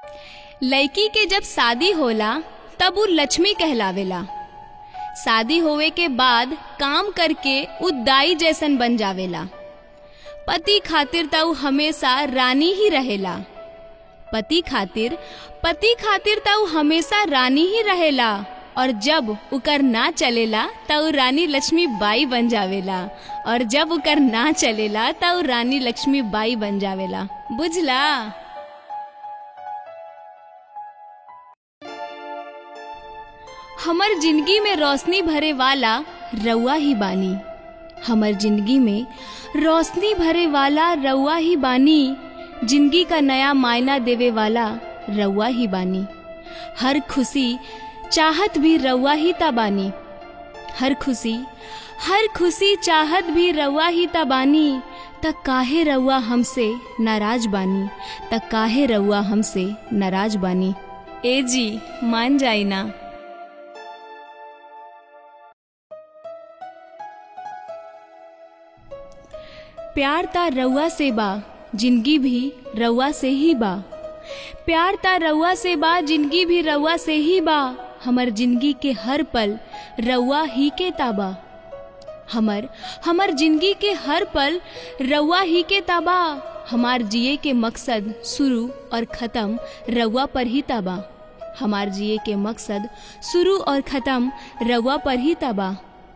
लड़की के जब शादी होला तब वो लक्ष्मी कहलावेला। शादी होवे के बाद काम करके उ दाई जैसन बन जावेला। पति खातिर त उ हमेशा रानी ही रहेला। पति खातिर त उ हमेशा रानी ही रहेला। और जब उकर ना चलेला त उ रानी लक्ष्मी बाई बन जावेला। और जब उकर ना चलेला त उ रानी लक्ष्मी बाई बन जावेला। बुझला? हमर जिंदगी में रोशनी भरे वाला रउआ ही बानी। हमर जिंदगी में रोशनी भरे वाला रउआ ही बानी। जिंदगी का नया मायना देवे वाला रउआ ही बानी। हर खुशी चाहत भी रउआ ही ताबानी। हर खुशी चाहत भी रउआ ही ताबानी। त काहे रउआ हमसे नाराज बानी। त काहे रउआ हमसे नाराज बानी। ए जी मान जाई ना। प्यार ता रउआ से बा, जिंदगी भी रउआ से ही बा। प्यार ता रउआ से बा, जिंदगी भी रउआ से ही बा। हमर जिंदगी के हर पल रउआ ही के ताबा। हमर जिंदगी के हर पल रउआ ही के ताबा। हमार जिए के मकसद शुरू और खत्म रउआ पर ही ताबा। हमार जिए के मकसद शुरू और खत्म रउआ पर ही ताबा।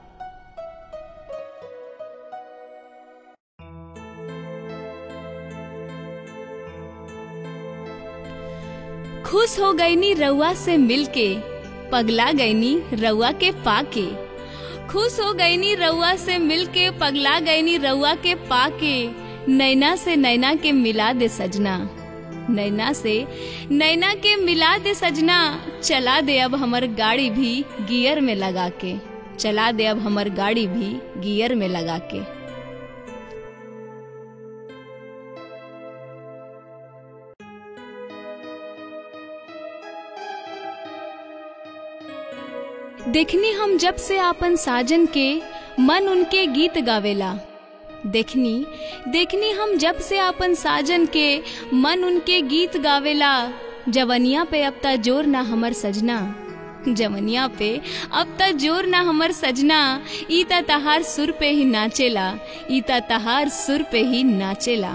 खुश हो गईनी रउआ से मिलके, पगला गईनी रउआ के पाके। खुश हो गईनी रउआ से मिलके, पगला गईनी रउआ के पाके। नैना से नैना के मिला दे सजना। नैना से नैना के मिला दे सजना। चला दे अब हमर गाड़ी भी गियर में लगा के। चला दे अब हमर गाड़ी भी गियर में लगा के। देखनी हम जब से आपन साजन के, मन उनके गीत गावेला। देखनी हम जब से आपन साजन के, मन उनके गीत गावेला। जवनिया पे अब ता जोर ना हमर सजना। जवनिया पे अब ता जोर ना हमर सजना। ई ता तहार सुर पे ही नाचेला। ई ता तहार सुर पे ही नाचेला।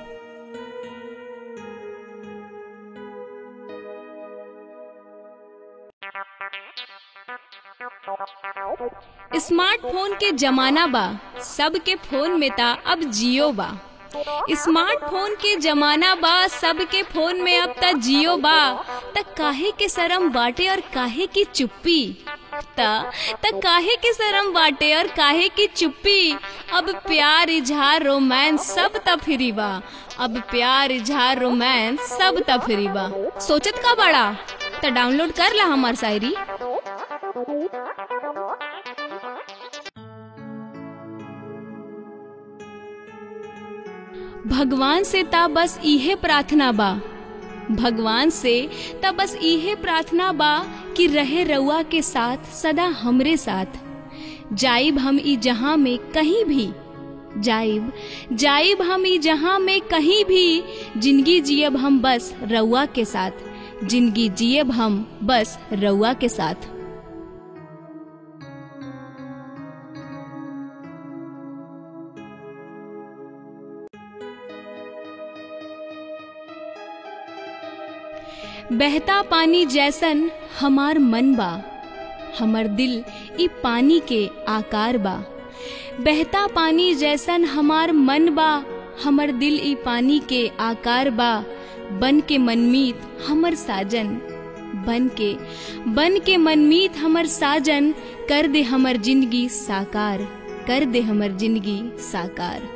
स्मार्टफोन के जमाना बा, सबके फोन में ता अब जियो बा। स्मार्टफोन के जमाना बा, सबके फोन में अब ता जियो बा। त काहे के शरम बाटे और काहे की चुप्पी। त काहे के शरम बाटे और काहे की चुप्पी। अब प्यार इजहार रोमांस सब ता फ्री बा। अब प्यार इजहार रोमांस सब ता फ्री बा। सोचत का बड़ा त डाउनलोड कर ला हमार शायरी। भगवान से ता बस इहे प्रार्थना बा। भगवान से ता बस इहे प्रार्थना बा कि रहे रउआ के साथ सदा हमरे साथ। जाइब हम ई जहां में कहीं भी। जाइब हम ई जहां में कहीं भी। जिंदगी जियब हम बस रउआ के साथ। जिंदगी जियब हम बस रउआ के साथ। बहता पानी जैसन हमार मन बा। हमर दिल ई पानी के आकार बा। बहता पानी जैसन हमार मन बा। हमर दिल ई पानी के आकार बा। बन के मनमीत हमर साजन। बन के मनमीत हमर साजन। कर दे हमर जिंदगी साकार। कर दे हमर जिंदगी साकार।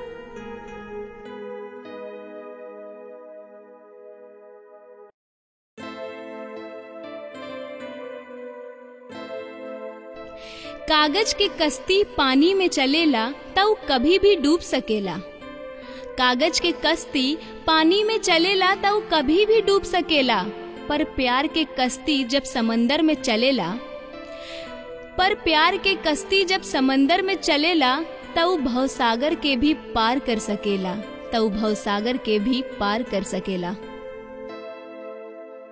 कागज के कश्ती पानी में चलेला तो कभी भी डूब सकेला। कागज के कश्ती पानी में चलेला तो कभी भी डूब सकेला। पर प्यार के कश्ती जब समंदर में चलेला, तो भवसागर के भी पार कर सकेला।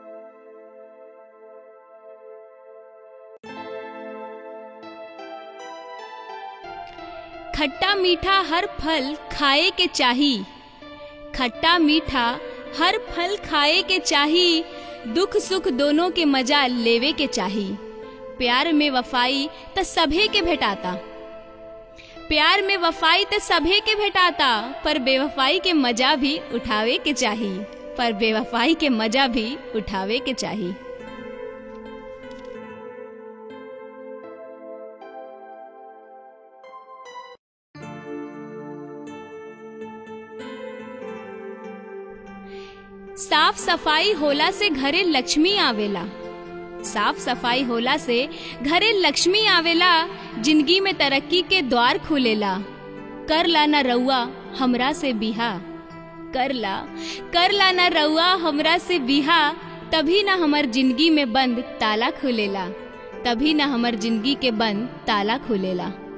खट्टा मीठा हर फल खाए के चाही, खट्टा मीठा हर फल खाए के चाही, दुख सुख दोनों के मजा लेवे के चाही। प्यार में वफाई त सभे के भेटाता, प्यार में वफाई त सभे के भेटाता, पर बेवफाई के मजा भी उठावे के चाही, पर बेवफाई के मजा भी उठावे के चाही। साफ सफाई होला से घरे लक्ष्मी आवेला, साफ सफाई होला से घरे लक्ष्मी आवेला, जिंदगी में तरक्की के द्वार खुलेला। कर ला ना रउआ हमरा से बिहा, कर ला ना रउआ हमरा से बिहा, तभी ना हमर जिंदगी में बंद ताला खुलेला, तभी ना हमर जिंदगी के बंद ताला खुलेला।